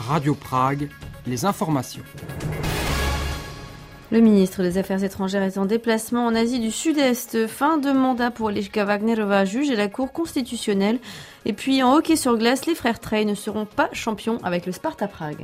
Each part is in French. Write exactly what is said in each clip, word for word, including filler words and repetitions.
Radio Prague, les informations. Le ministre des Affaires étrangères est en déplacement en Asie du Sud-Est. Fin de mandat pour Eliška Wagnerová, juge à la Cour constitutionnelle. Et puis en hockey sur glace, les frères Trey ne seront pas champions avec le Sparta Prague.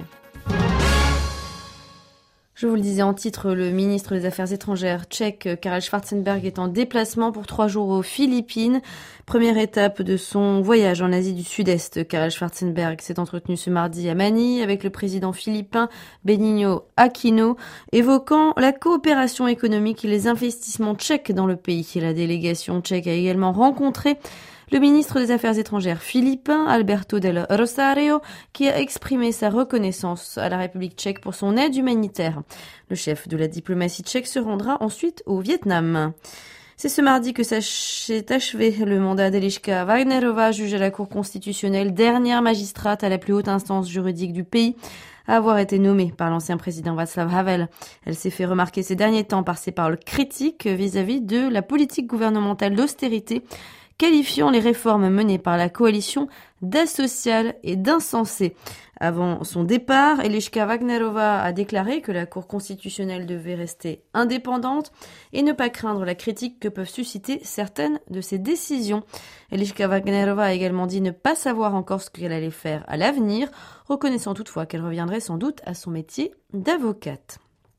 Je vous le disais en titre, le ministre des Affaires étrangères tchèque Karel Schwarzenberg est en déplacement pour trois jours aux Philippines. Première étape de son voyage en Asie du Sud-Est. Karel Schwarzenberg s'est entretenu ce mardi à Manille avec le président philippin Benigno Aquino, évoquant la coopération économique et les investissements tchèques dans le pays. La délégation tchèque a également rencontré le ministre des Affaires étrangères philippin, Alberto del Rosario, qui a exprimé sa reconnaissance à la République tchèque pour son aide humanitaire. Le chef de la diplomatie tchèque se rendra ensuite au Vietnam. C'est ce mardi que s'est achevé le mandat d'Eliška Wagnerová, juge à la Cour constitutionnelle, dernière magistrate à la plus haute instance juridique du pays à avoir été nommée par l'ancien président Václav Havel. Elle s'est fait remarquer ces derniers temps par ses paroles critiques vis-à-vis de la politique gouvernementale d'austérité, qualifiant les réformes menées par la coalition d'asociales et d'insensées. Avant son départ, Eliška Wagnerová a déclaré que la Cour constitutionnelle devait rester indépendante et ne pas craindre la critique que peuvent susciter certaines de ses décisions. Eliška Wagnerová a également dit ne pas savoir encore ce qu'elle allait faire à l'avenir, reconnaissant toutefois qu'elle reviendrait sans doute à son métier d'avocate.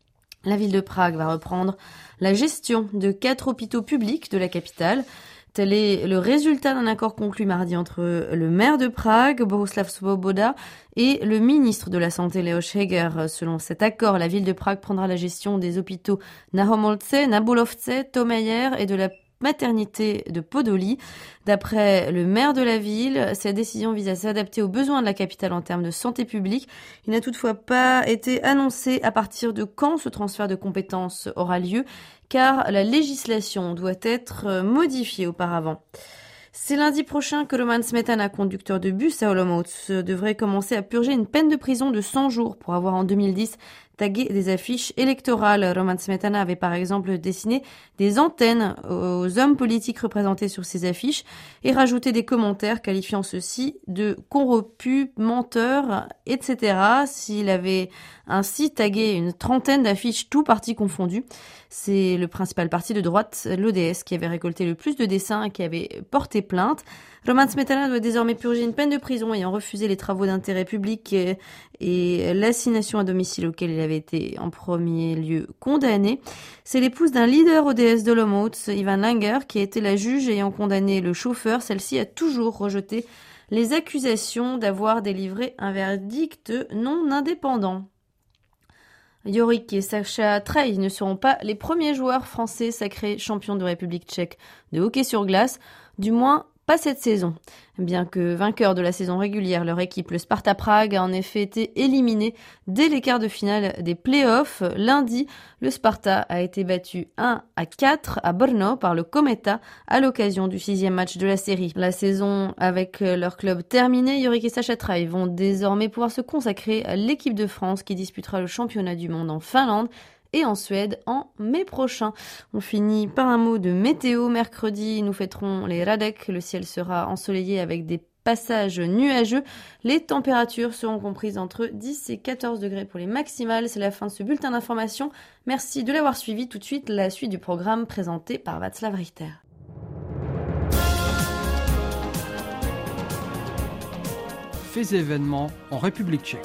La ville de Prague va reprendre la gestion de quatre hôpitaux publics de la capitale. Tel est le résultat d'un accord conclu mardi entre le maire de Prague, Bohuslav Svoboda, et le ministre de la Santé, Leoš Heger. Selon cet accord, la ville de Prague prendra la gestion des hôpitaux Nahomolce, Nabulovce, Tomayer et de la maternité de Podoli. D'après le maire de la ville, cette décision vise à s'adapter aux besoins de la capitale en termes de santé publique. Il n'a toutefois pas été annoncé à partir de quand ce transfert de compétences aura lieu, car la législation doit être modifiée auparavant. C'est lundi prochain que Roman Smetana, conducteur de bus à Olomouc, devrait commencer à purger une peine de prison de cent jours pour avoir en deux mille dix tagué des affiches électorales. Roman Smetana avait par exemple dessiné des antennes aux hommes politiques représentés sur ces affiches et rajouté des commentaires qualifiant ceux-ci de corrompus, menteurs, et cetera. S'il avait ainsi tagué une trentaine d'affiches, tout partis confondus. C'est le principal parti de droite, l'O D S, qui avait récolté le plus de dessins et qui avait porté plainte. Roman Smetana doit désormais purger une peine de prison ayant refusé les travaux d'intérêt public et, et l'assignation à domicile auquel il avait été en premier lieu condamné. C'est l'épouse d'un leader O D S d'Olomouc, Ivan Langer, qui a été la juge ayant condamné le chauffeur. Celle-ci a toujours rejeté les accusations d'avoir délivré un verdict non indépendant. Yorick et Sacha Trey ne seront pas les premiers joueurs français sacrés champions de République tchèque de hockey sur glace, du moins pas cette saison. Bien que vainqueur de la saison régulière, leur équipe, le Sparta Prague, a en effet été éliminée dès les quarts de finale des playoffs. Lundi, le Sparta a été battu un à quatre à Brno par le Kometa à l'occasion du sixième match de la série. La saison avec leur club terminée, Yorick et Sacha Trey vont désormais pouvoir se consacrer à l'équipe de France qui disputera le championnat du monde en Finlande et en Suède en mai prochain. On finit par un mot de météo. Mercredi, nous fêterons les Radek. Le ciel sera ensoleillé avec des passages nuageux. Les températures seront comprises entre dix et quatorze degrés pour les maximales. C'est la fin de ce bulletin d'information. Merci de l'avoir suivi. Tout de suite, la suite du programme présenté par Václav Richter. Faits et événements en République tchèque.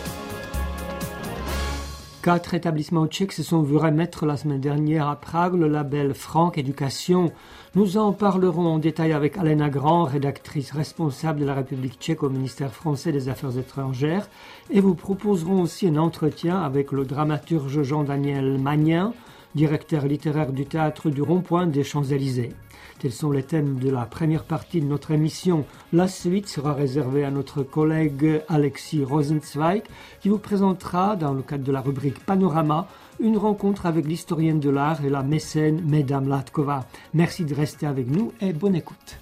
Quatre établissements tchèques se sont vus remettre la semaine dernière à Prague le label Franck Éducation. Nous en parlerons en détail avec Alena Grand, rédactrice responsable de la République tchèque au ministère français des Affaires étrangères, et vous proposerons aussi un entretien avec le dramaturge Jean-Daniel Magnin, directeur littéraire du théâtre du Rond-Point des Champs-Élysées. Tels sont les thèmes de la première partie de notre émission. La suite sera réservée à notre collègue Alexis Rosenzweig qui vous présentera, dans le cadre de la rubrique Panorama, une rencontre avec l'historienne de l'art et la mécène Mesdames Latkova. Merci de rester avec nous et bonne écoute.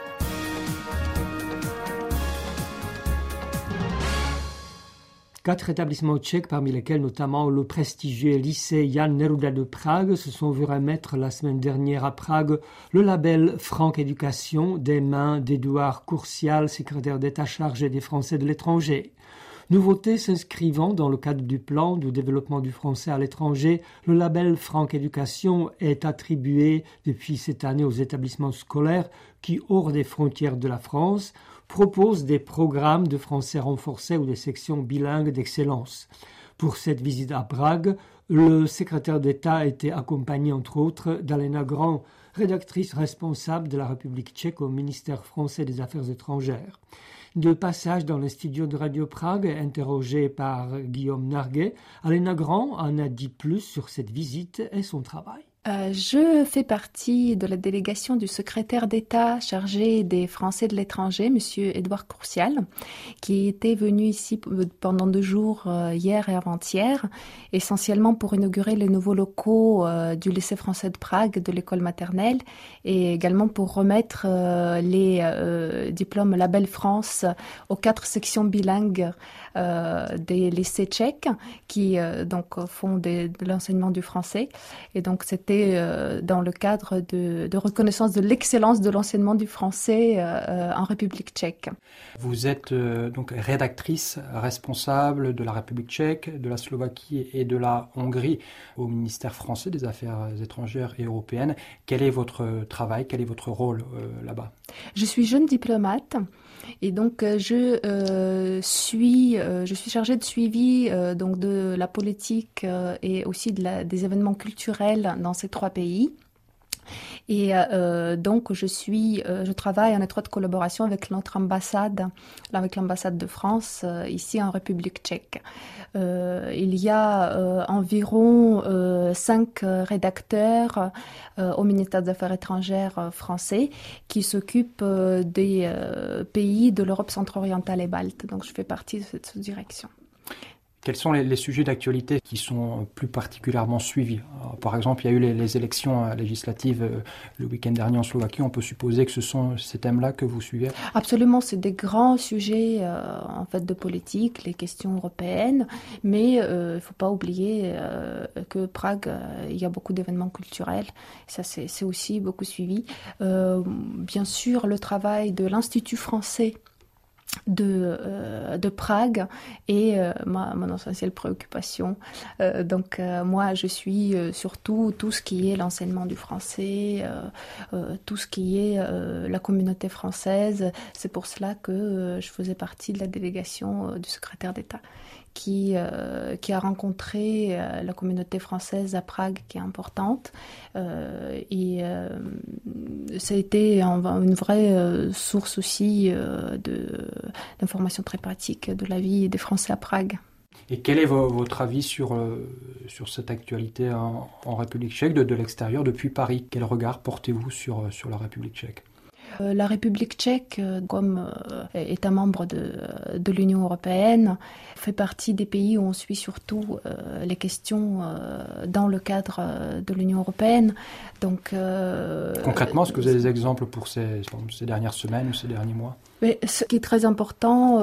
Quatre établissements tchèques, parmi lesquels notamment le prestigieux lycée Jan Neruda de Prague, se sont vus remettre la semaine dernière à Prague le label Franck Éducation des mains d'Édouard Courcial, secrétaire d'État chargé des Français de l'étranger. Nouveauté s'inscrivant dans le cadre du plan du développement du français à l'étranger, le label Franck Éducation est attribué depuis cette année aux établissements scolaires qui, hors des frontières de la France, proposent des programmes de français renforcés ou des sections bilingues d'excellence. Pour cette visite à Prague, le secrétaire d'État a été accompagné entre autres d'Alena Grand, rédactrice responsable de la République tchèque au ministère français des Affaires étrangères. De passage dans le studio de Radio Prague, interrogé par Guillaume Narguet, Alena Grand en a dit plus sur cette visite et son travail. Euh, je fais partie de la délégation du secrétaire d'État chargé des Français de l'étranger, Monsieur Édouard Courcial, qui était venu ici pendant deux jours, euh, hier et avant-hier, essentiellement pour inaugurer les nouveaux locaux euh, du lycée français de Prague, de l'école maternelle, et également pour remettre euh, les euh, diplômes Label France aux quatre sections bilingues euh, des lycées tchèques qui euh, donc font des, de l'enseignement du français. Et donc c'était dans le cadre de, de reconnaissance de l'excellence de l'enseignement du français euh, en République tchèque. Vous êtes euh, donc rédactrice responsable de la République tchèque, de la Slovaquie et de la Hongrie au ministère français des Affaires étrangères et européennes. Quel est votre travail, quel est votre rôle euh, là-bas ? Je suis jeune diplomate. Et donc je euh, suis euh, je suis chargée de suivi euh, donc de la politique euh, et aussi de la, des événements culturels dans ces trois pays. Et euh, donc je suis, euh, je travaille en étroite collaboration avec notre ambassade, avec l'ambassade de France euh, ici en République tchèque. Euh, il y a euh, environ euh, cinq rédacteurs euh, au ministère des Affaires étrangères euh, français qui s'occupent euh, des euh, pays de l'Europe centre-orientale et balte. Donc je fais partie de cette sous-direction. Quels sont les, les sujets d'actualité qui sont plus particulièrement suivis ? Alors, par exemple, il y a eu les, les élections législatives euh, le week-end dernier en Slovaquie. On peut supposer que ce sont ces thèmes-là que vous suivez ? Absolument, c'est des grands sujets euh, en fait de politique, les questions européennes. Mais euh, il ne faut pas oublier euh, que Prague, euh, il y a beaucoup d'événements culturels. Ça, c'est, c'est aussi beaucoup suivi. Euh, bien sûr, le travail de l'Institut français de euh, de Prague est euh, ma mon essentielle préoccupation. Euh, donc euh, moi je suis euh, surtout tout ce qui est l'enseignement du français, euh, euh, tout ce qui est euh, la communauté française. C'est pour cela que euh, je faisais partie de la délégation euh, du secrétaire d'État qui euh, qui a rencontré euh, la communauté française à Prague, qui est importante, euh, et euh, ça a été une vraie euh, source aussi euh, de d'informations très pratiques de la vie des Français à Prague. Et quel est vo- votre avis sur, euh, sur cette actualité en, en République tchèque, de, de l'extérieur, depuis Paris ? Quel regard portez-vous sur, sur la République tchèque ? La République tchèque, comme État membre de, de l'Union européenne, fait partie des pays où on suit surtout euh, les questions euh, dans le cadre de l'Union européenne. Donc, euh, concrètement, est-ce que vous avez des exemples pour ces, ces dernières semaines ou ces derniers mois ? Mais ce qui est très important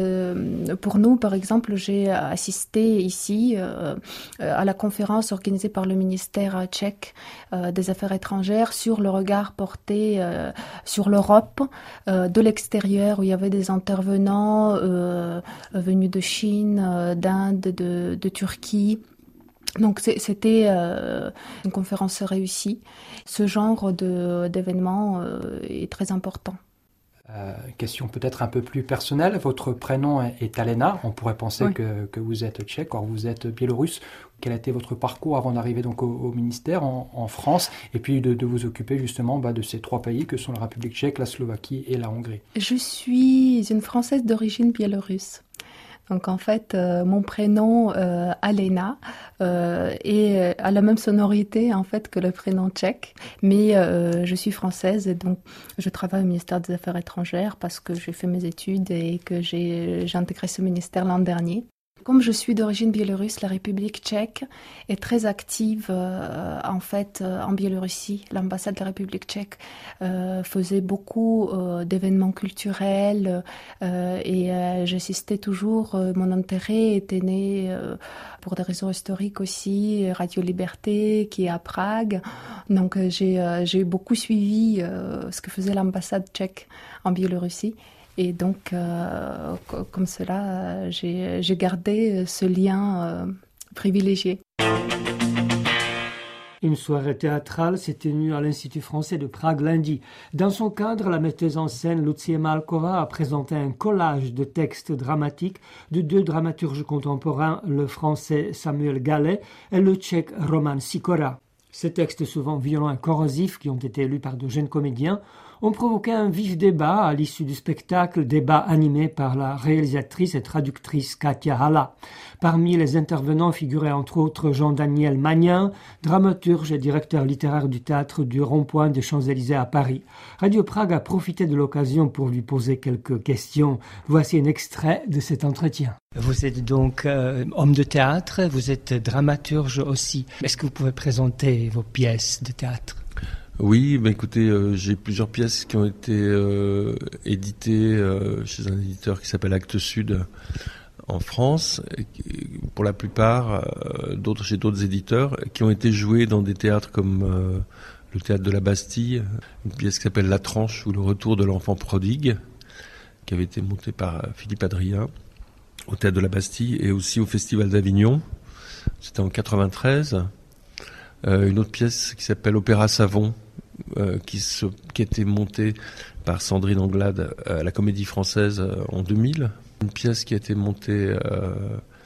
euh, pour nous, par exemple, j'ai assisté ici euh, à la conférence organisée par le ministère tchèque euh, des Affaires étrangères sur le regard porté euh, sur l'Europe euh, de l'extérieur, où il y avait des intervenants euh, venus de Chine, euh, d'Inde, de, de Turquie. Donc c'était euh, une conférence réussie. Ce genre de, d'événement euh, est très important. Euh, question peut-être un peu plus personnelle. Votre prénom est Alena. On pourrait penser oui. que, que vous êtes tchèque, or vous êtes biélorusse. Quel a été votre parcours avant d'arriver donc au, au ministère en, en France, et puis de, de vous occuper justement bah, de ces trois pays que sont la République tchèque, la Slovaquie et la Hongrie ? Je suis une Française d'origine biélorusse. Donc en fait, euh, mon prénom euh, Alena euh, est à la même sonorité en fait que le prénom tchèque, mais euh, je suis française et donc je travaille au ministère des Affaires étrangères parce que j'ai fait mes études et que j'ai, j'ai intégré ce ministère l'an dernier. Comme je suis d'origine biélorusse, la République tchèque est très active euh, en fait euh, en Biélorussie. L'ambassade de la République tchèque euh, faisait beaucoup euh, d'événements culturels euh, et euh, j'assistais toujours. Euh, mon intérêt était né euh, pour des raisons historiques aussi, Radio Liberté qui est à Prague. Donc euh, j'ai, euh, j'ai beaucoup suivi euh, ce que faisait l'ambassade tchèque en Biélorussie. Et donc, euh, comme cela, j'ai, j'ai gardé ce lien euh, privilégié. Une soirée théâtrale s'est tenue à l'Institut français de Prague lundi. Dans son cadre, la metteuse en scène Lucie Malková a présenté un collage de textes dramatiques de deux dramaturges contemporains, le français Samuel Gallet et le tchèque Roman Sikora. Ces textes, souvent violents et corrosifs, qui ont été lus par de jeunes comédiens, ont provoqué un vif débat à l'issue du spectacle, débat animé par la réalisatrice et traductrice Katia Hala. Parmi les intervenants figuraient entre autres Jean-Daniel Magnin, dramaturge et directeur littéraire du théâtre du Rond-Point des Champs-Élysées à Paris. Radio Prague a profité de l'occasion pour lui poser quelques questions. Voici un extrait de cet entretien. Vous êtes donc euh, homme de théâtre, vous êtes dramaturge aussi. Est-ce que vous pouvez présenter vos pièces de théâtre ? Oui, bah écoutez, euh, j'ai plusieurs pièces qui ont été euh, éditées euh, chez un éditeur qui s'appelle Actes Sud en France. Et qui, pour la plupart, euh, d'autres chez d'autres éditeurs, qui ont été jouées dans des théâtres comme euh, le théâtre de la Bastille, une pièce qui s'appelle La Tranche ou Le Retour de l'enfant prodigue, qui avait été montée par Philippe Adrien au théâtre de la Bastille et aussi au Festival d'Avignon. C'était en quatre-vingt-treize. Euh, une autre pièce qui s'appelle Opéra Savon, euh, qui, se, qui a été montée par Sandrine Anglade à la Comédie Française euh, en deux mille. Une pièce qui a été montée euh,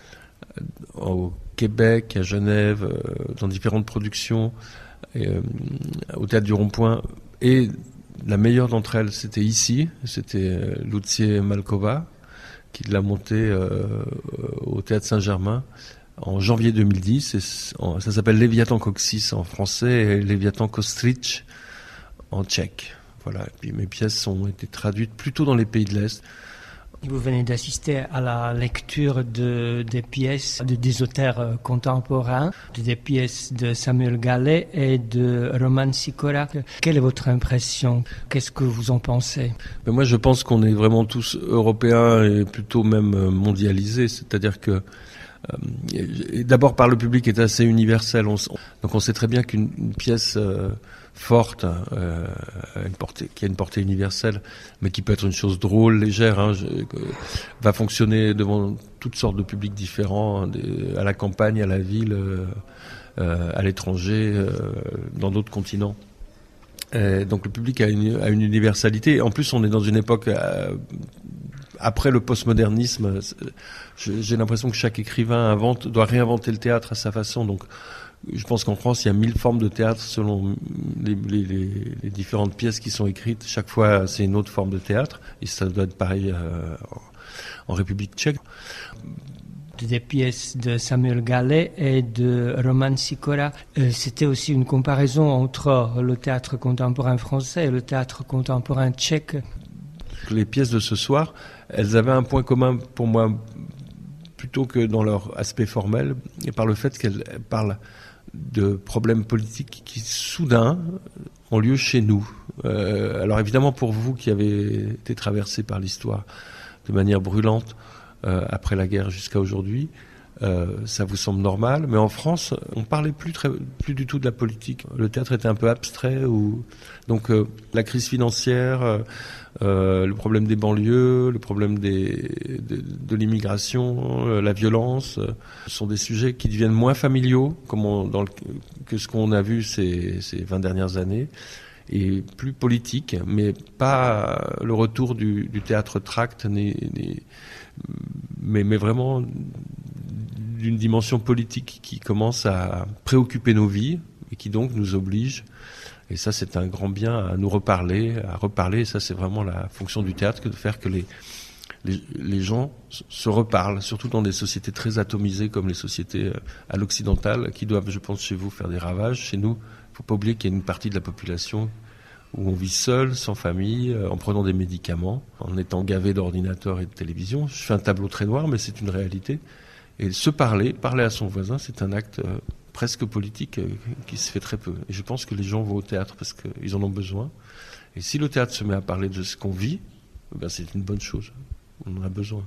au Québec, à Genève, euh, dans différentes productions, et, euh, au Théâtre du Rond-Point. Et la meilleure d'entre elles, c'était ici, c'était euh, Lucie Malková, qui l'a montée euh, au Théâtre Saint-Germain en janvier deux mille dix. Et ça s'appelle Léviathan Coxis en français et Léviathan Kostrich en tchèque. Voilà. Et puis mes pièces ont été traduites plutôt dans les pays de l'Est. Vous venez d'assister à la lecture de, des pièces de, des auteurs contemporains, de, des pièces de Samuel Gallet et de Roman Sikora. Quelle est votre impression ? Qu'est-ce que vous en pensez ? Mais moi, je pense qu'on est vraiment tous européens et plutôt même mondialisés. C'est-à-dire que Euh, d'abord par le public est assez universel. On, donc on sait très bien qu'une une pièce euh, forte, euh, une portée, qui a une portée universelle, mais qui peut être une chose drôle, légère, hein, je, euh, va fonctionner devant toutes sortes de publics différents, hein, des, à la campagne, à la ville, euh, euh, à l'étranger, euh, dans d'autres continents. Et donc le public a une, a une universalité. En plus, on est dans une époque... Euh, Après le postmodernisme, j'ai l'impression que chaque écrivain invente, doit réinventer le théâtre à sa façon. Donc, je pense qu'en France, il y a mille formes de théâtre selon les, les, les, les différentes pièces qui sont écrites. Chaque fois, c'est une autre forme de théâtre. Et ça doit être pareil euh, en, en République tchèque. Des pièces de Samuel Gallet et de Roman Sikora. Euh, c'était aussi une comparaison entre le théâtre contemporain français et le théâtre contemporain tchèque. Les pièces de ce soir, elles avaient un point commun pour moi, plutôt que dans leur aspect formel, et par le fait qu'elles parlent de problèmes politiques qui, soudain, ont lieu chez nous. Euh, alors évidemment, pour vous qui avez été traversés par l'histoire de manière brûlante, euh, après la guerre jusqu'à aujourd'hui, euh, ça vous semble normal. Mais en France, on parlait plus, très, plus du tout de la politique. Le théâtre était un peu abstrait. Ou... Donc euh, la crise financière... Euh, Euh, le problème des banlieues, le problème des, de, de l'immigration, euh, la violence, euh, sont des sujets qui deviennent moins familiaux comme on, dans le, que ce qu'on a vu ces, ces vingt dernières années, et plus politiques, mais pas le retour du, du théâtre tract, ni, ni, mais, mais vraiment d'une dimension politique qui commence à préoccuper nos vies et qui donc nous oblige. Et ça, c'est un grand bien à nous reparler, à reparler. Et ça, c'est vraiment la fonction du théâtre, que de faire que les, les, les gens se reparlent, surtout dans des sociétés très atomisées comme les sociétés à l'occidentale, qui doivent, je pense, chez vous, faire des ravages. Chez nous, il ne faut pas oublier qu'il y a une partie de la population où on vit seul, sans famille, en prenant des médicaments, en étant gavé d'ordinateurs et de télévision. Je fais un tableau très noir, mais c'est une réalité. Et se parler, parler à son voisin, c'est un acte... Euh, presque politique, euh, qui se fait très peu. Et je pense que les gens vont au théâtre parce qu'ils en ont besoin. Et si le théâtre se met à parler de ce qu'on vit, ben c'est une bonne chose. On en a besoin.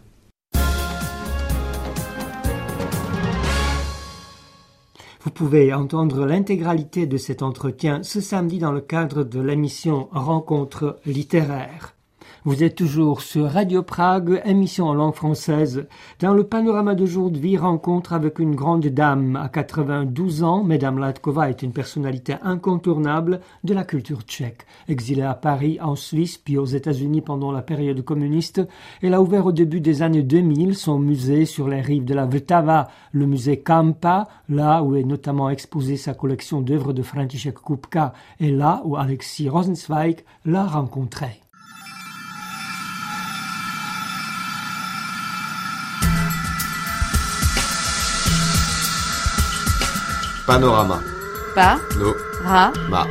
Vous pouvez entendre l'intégralité de cet entretien ce samedi dans le cadre de l'émission Rencontre littéraire. Vous êtes toujours sur Radio Prague, émission en langue française. Dans le panorama d'aujourd'hui, rencontre avec une grande dame à quatre-vingt-douze ans. Mesdames Latkova est une personnalité incontournable de la culture tchèque. Exilée à Paris, en Suisse, puis aux États-Unis pendant la période communiste, elle a ouvert au début des années deux mille son musée sur les rives de la Vltava, le musée Kampa, là où est notamment exposée sa collection d'œuvres de František Kupka, et là où Alexis Rosenzweig l'a rencontré. Panorama. Pa. No. Ra. Ma.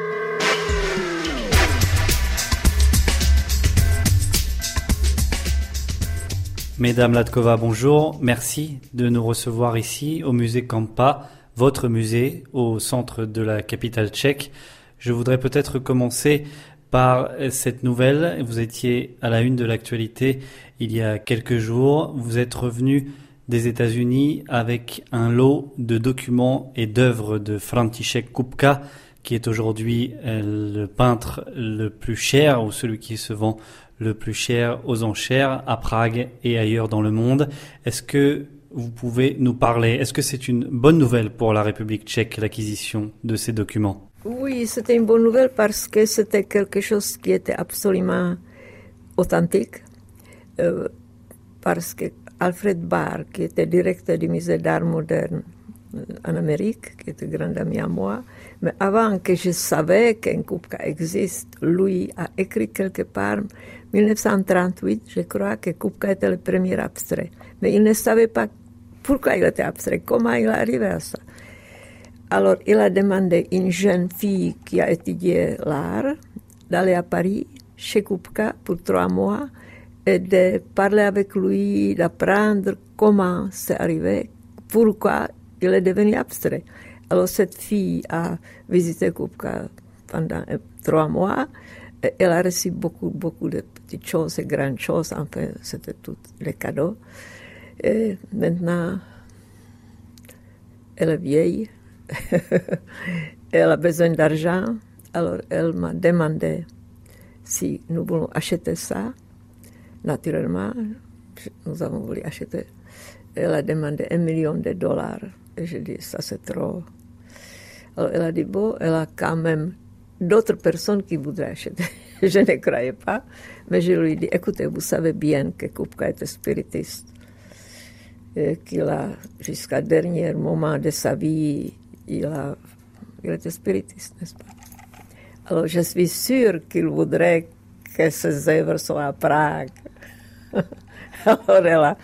Mesdames Latkova, bonjour. Merci de nous recevoir ici au musée Kampa, votre musée au centre de la capitale tchèque. Je voudrais peut-être commencer par cette nouvelle. Vous étiez à la une de l'actualité il y a quelques jours. Vous êtes revenu des États-Unis avec un lot de documents et d'œuvres de František Kupka, qui est aujourd'hui le peintre le plus cher ou celui qui se vend le plus cher aux enchères à Prague et ailleurs dans le monde. Est-ce que vous pouvez nous parler? Est-ce que c'est une bonne nouvelle pour la République tchèque, l'acquisition de ces documents? Oui, c'était une bonne nouvelle parce que c'était quelque chose qui était absolument authentique. Euh, parce que Alfred Barr, qui était directeur du musée d'art moderne en Amérique, qui était grand ami à moi, mais avant que je savais qu'un Kupka existe, lui a écrit quelque part, dix-neuf cent trente-huit, je crois que Kupka était le premier abstrait. Mais il ne savait pas pourquoi il était abstrait, comment il est arrivé à ça. Alors il a demandé à une jeune fille qui a étudié l'art d'aller à Paris, chez Kupka, pour trois mois, et de parler avec lui, d'apprendre comment c'est arrivé, pourquoi il est devenu abstrait. Alors cette fille a visité Kupka pendant trois mois. Et elle a reçu beaucoup, beaucoup de petites choses et grandes choses. Enfin, c'était tous les cadeaux. Et maintenant, elle est vieille. Elle a besoin d'argent. Alors elle m'a demandé si nous voulons acheter ça. Naturellement, nous avons voulu acheter. Elle a demandé un million de dollars. Et j'ai dit, ça c'est trop. Alors elle a dit, bon, elle a quand même d'autres personnes qui voudraient acheter. Je ne croyais pas. Mais je lui ai dit, écoutez, vous savez bien que Kupka était spiritiste. Et qu'il a, jusqu'à dernier moment de sa vie, il, a, il était spiritiste, n'est-ce pas? Alors je suis sûre qu'il voudrait que ses œuvres soient à Prague. Alors elle a,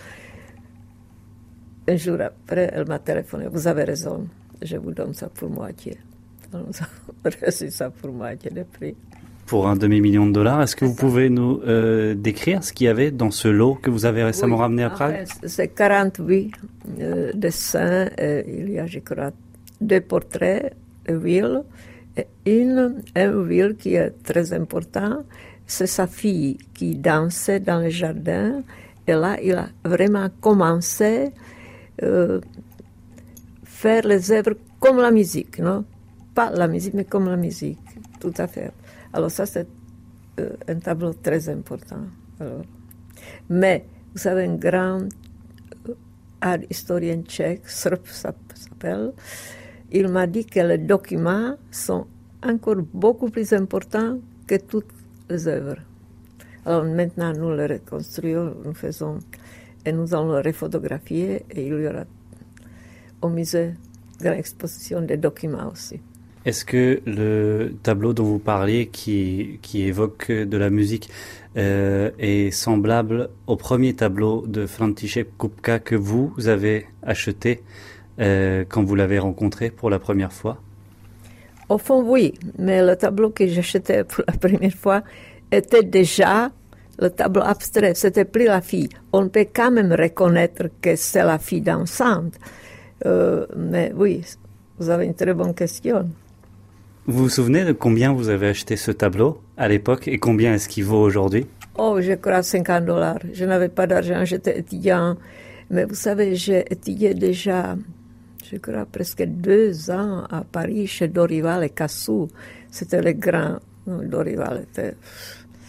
un jour après, elle m'a téléphoné. Vous avez raison, je vous donne ça pour moitié. Alors, nous avons reçu ça pour moitié de prix. Pour un demi-million de dollars, est-ce que vous pouvez nous euh, décrire ce qu'il y avait dans ce lot que vous avez récemment oui, ramené à Prague? Enfin, c'est quarante-huit euh, dessins. Et il y a, je crois, deux portraits de Will. Et une, un Will qui est très important. C'est sa fille qui dansait dans le jardin. Et là, il a vraiment commencé à euh, faire les œuvres comme la musique, non? Pas la musique, mais comme la musique, tout à fait. Alors ça, c'est euh, un tableau très important. Alors. Mais, vous savez, un grand euh, art historien tchèque, Srb s'appelle, il m'a dit que les documents sont encore beaucoup plus importants que toutes les œuvres. Alors maintenant, nous les reconstruisons, nous faisons, et nous allons les refotographier, et il y aura au musée une grande exposition des documents aussi. Est-ce que le tableau dont vous parliez, qui, qui évoque de la musique, euh, est semblable au premier tableau de František Kupka que vous avez acheté euh, quand vous l'avez rencontré pour la première fois? Au fond, oui, mais le tableau que j'achetais pour la première fois était déjà le tableau abstrait, c'était plus la fille. On peut quand même reconnaître que c'est la fille dansante. Euh, mais oui, vous avez une très bonne question. Vous vous souvenez de combien vous avez acheté ce tableau à l'époque et combien est-ce qu'il vaut aujourd'hui? Oh, je crois cinquante dollars. Je n'avais pas d'argent, j'étais étudiant. Mais vous savez, j'ai étudié déjà, je crois, presque deux ans à Paris, chez Dorival et Cassou. C'était le grand. Dorival était...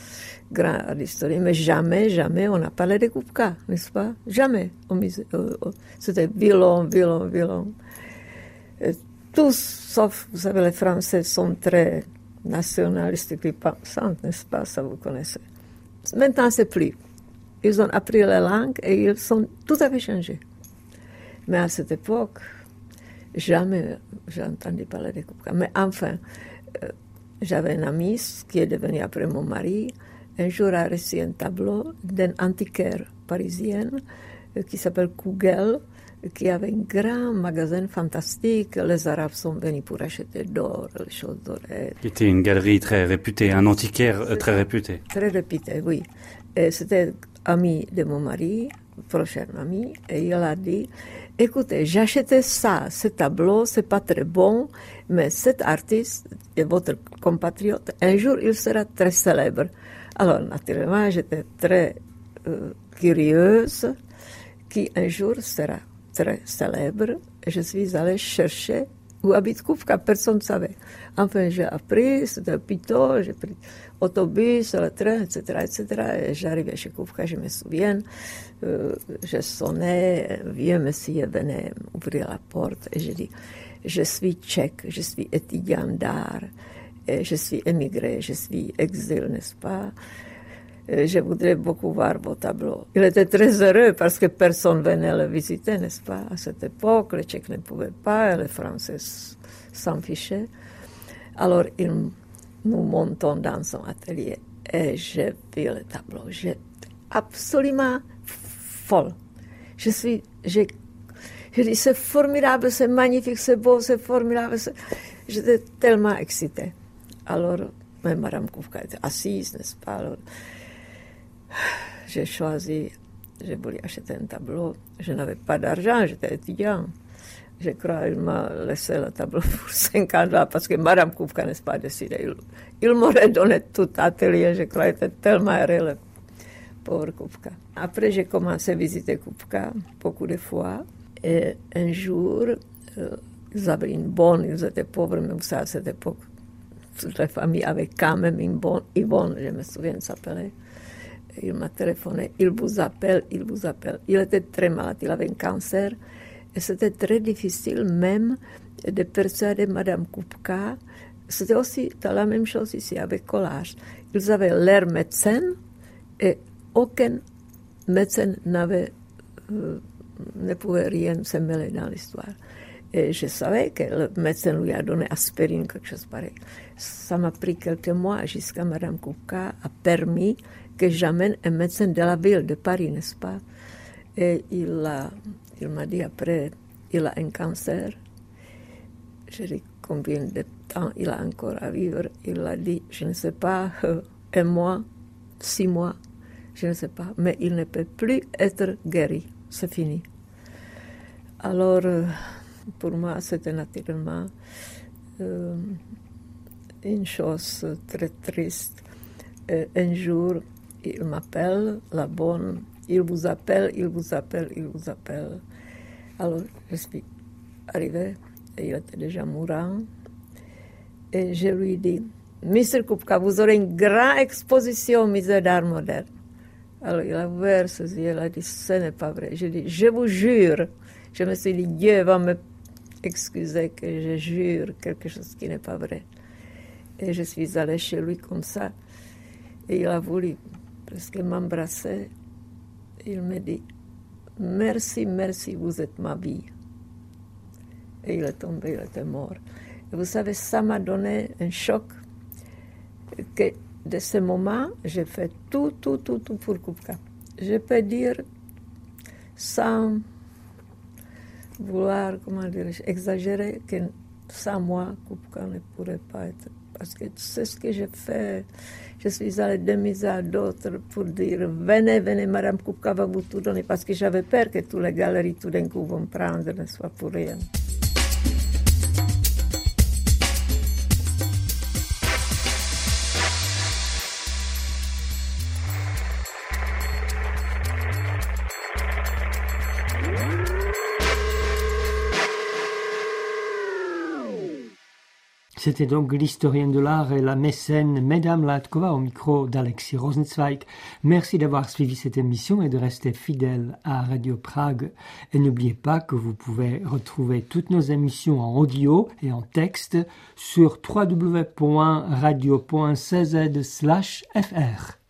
grand art d'histoire. Mais jamais, jamais on a parlé de Kupka, n'est-ce pas? Jamais. Au musée, euh, c'était violon, violon, violon. Et tous, sauf, vous savez, les Français sont très nationalistes et pensants, n'est-ce pas? Ça vous connaissez. Maintenant, c'est plus. Ils ont appris la langue et ils sont tout à fait changés. Mais à cette époque, jamais j'ai entendu parler de Kupka. Mais enfin, euh, j'avais un ami qui est devenu après mon mari. Un jour, a reçu un tableau d'un antiquaire parisien euh, qui s'appelle Kugel, qui avait un grand magasin fantastique. Les Arabes sont venus pour acheter d'or, les choses dorées. Qui était une galerie très réputée, un antiquaire euh, très réputé. Très réputé, oui. Et c'était ami de mon mari, prochain ami, et il a dit, écoutez, j'ai acheté ça, ce tableau, c'est pas très bon, mais cet artiste est votre compatriote, un jour il sera très célèbre. Alors, naturellement, j'étais très euh, curieuse qui un jour sera très célèbre. Et je suis allée chercher où habite Kupka, personne ne savait. Enfin, j'ai appris, c'était un pitot, j'ai pris l'autobus, le train, et cetera, et cetera. Et j'arrivais chez Kupka, je me souviens, euh, je sonnais, un vieux monsieur venait ouvrir la porte et j'ai dit, je suis tchèque, je suis étudiant d'art, et je suis émigré, je suis exil, n'est-ce pas? Et je voudrais beaucoup voir vos tableaux. Il était très heureux parce que personne venait le visiter, n'est-ce pas? À cette époque, les Tchèques ne pouvaient pas, les Français s'en fichaient. Alors, il, nous montons dans son atelier et j'ai vu le tableau. J'étais absolument folle. Je suis, j'ai, j'ai dit, c'est formidable, c'est magnifique, c'est beau, c'est formidable. C'est... J'étais tellement excitée. Alors, même Madame Kupka était assise, n'est-ce pas? Alors, j'ai choisi, j'ai voulu acheter un tableau. Je n'avais pas d'argent, j'étais étudiant. Je crois qu'il m'a laissé le tableau pour cinquante dollars parce que Madame Kupka n'est pas décidée. Il, il m'aurait donné tout l'atelier, je crois, il était tellement heureux pour Kupka. Après, j'ai commencé à visiter Kupka beaucoup de fois. Et un jour, euh, ils avaient une bonne, ils étaient pauvres, mais vous savez, à cette époque, toute la famille avait quand même une bonne, Yvonne, je me souviens, s'appelait. Il m'a téléphoné, il vous appelle, il vous appelle. Il était très malade, il avait un cancer. Et c'était très difficile même de persuader Madame Kupka. C'était aussi la même chose ici avec Collage. Ils avaient leur médecin et aucun médecin n'avait, euh, ne pouvait rien se mêler dans l'histoire. Et je savais que le médecin lui a donné aspirine, quelque chose pareil. Ça m'a pris quelques mois jusqu'à Madame Kupka a permis que j'amène un médecin de la ville de Paris, n'est-ce pas? Et il, a, il m'a dit après, il a un cancer. Je dis combien de temps il a encore à vivre. Il a dit, je ne sais pas, euh, un mois, six mois, je ne sais pas. Mais il ne peut plus être guéri. C'est fini. Alors, euh, pour moi, c'était naturellement euh, une chose très triste. Et un jour, il m'appelle, la bonne, il vous appelle, il vous appelle, il vous appelle. Alors, je suis arrivée, et il était déjà mourant, et je lui dis, Mister Kupka, vous aurez une grande exposition au musée d'art moderne. Alors, il a ouvert ses yeux, il a dit, ce n'est pas vrai. Je dis, je vous jure. Je me suis dit, Dieu va me excuser que je jure quelque chose qui n'est pas vrai. Et je suis allée chez lui comme ça, et il a voulu presque m'embrasser. Il me dit, merci, merci, vous êtes ma vie. Et il est tombé, il était mort. Et vous savez, ça m'a donné un choc, que de ce moment, j'ai fait tout, tout, tout, tout pour Kupka. Je peux dire, sans vouloir, comment dirais-je, exagérer, que sans moi, Kupka ne pourrait pas être. Parce que c'est ce que j'ai fait. Je suis allée de mise à d'autres pour dire, venez, venez, Madame Kupka va vous tout donner. Parce que j'avais peur que toutes les galeries, tout d'un coup, vont prendre, ne soit pour rien. C'était donc l'historienne de l'art et la mécène Mesdames Latkova au micro d'Alexis Rosenzweig. Merci d'avoir suivi cette émission et de rester fidèle à Radio Prague. Et n'oubliez pas que vous pouvez retrouver toutes nos émissions en audio et en texte sur w w w point radio point c z slash f r.